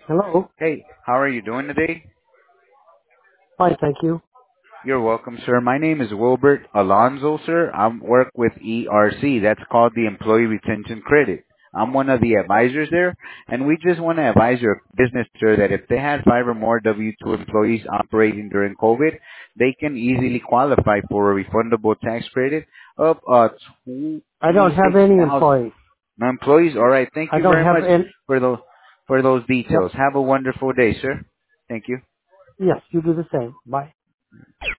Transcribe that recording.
Hello. Hey, how are you doing today? Fine, thank you. You're welcome, sir. My name is Wilbert Alonzo, sir. I work with ERC. That's called the Employee Retention Credit. I'm one of the advisors there, and we just want to advise your business, sir, that if they had 5 or more W-2 employees operating during COVID, they can easily qualify for a refundable tax credit of I don't have any 26,000 employees. employees. All right. Thank I you don't very have much any. for those details. Yep. Have a wonderful day, sir. Thank you. Yes, you do the same. Bye.